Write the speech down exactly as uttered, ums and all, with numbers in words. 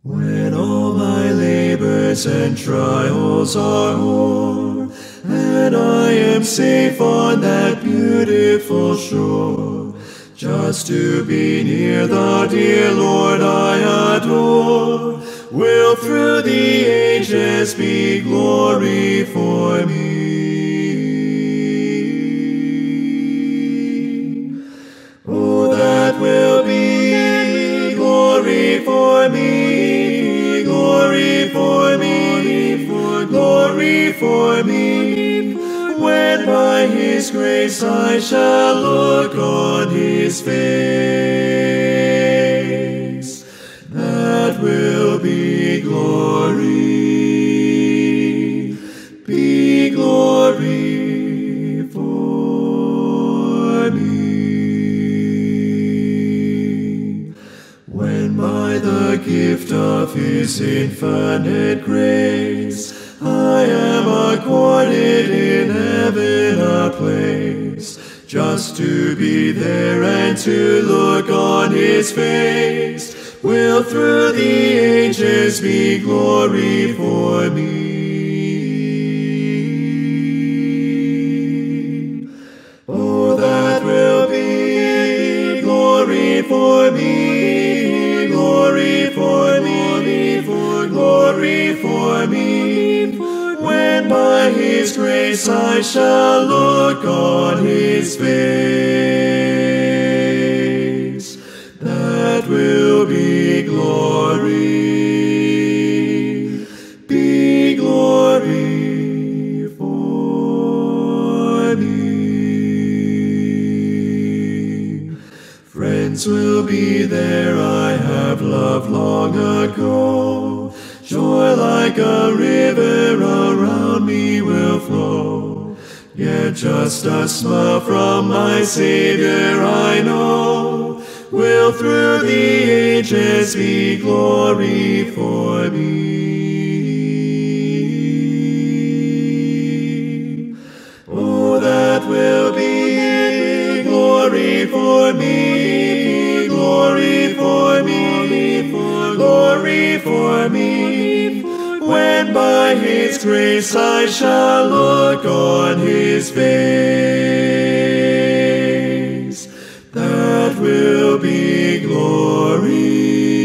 When all my labors and trials are o'er, and I am safe on that beautiful shore, just to be near the dear Lord I adore, will through the ages be glory for me. Oh, that will be glory for me, glory for me, for glory for me, when by His grace I shall look on His face. That will be glory, be glory for me. When by the gift of His infinite grace I am accorded in heaven a place, just to be there and to look on His face, will through the ages be glory for me. Oh, that will be glory for me, glory for me, for glory for me, when by His grace I shall look on His face. That will be glory, be glory for me. Friends will be there I have loved long ago. Joy like a river around me will flow. Yet just a smile from my Savior I know will through the ages be glory for me. Oh, that will be glory for me, glory for me, for glory for me, when by His grace I shall look on His face. That will be glory.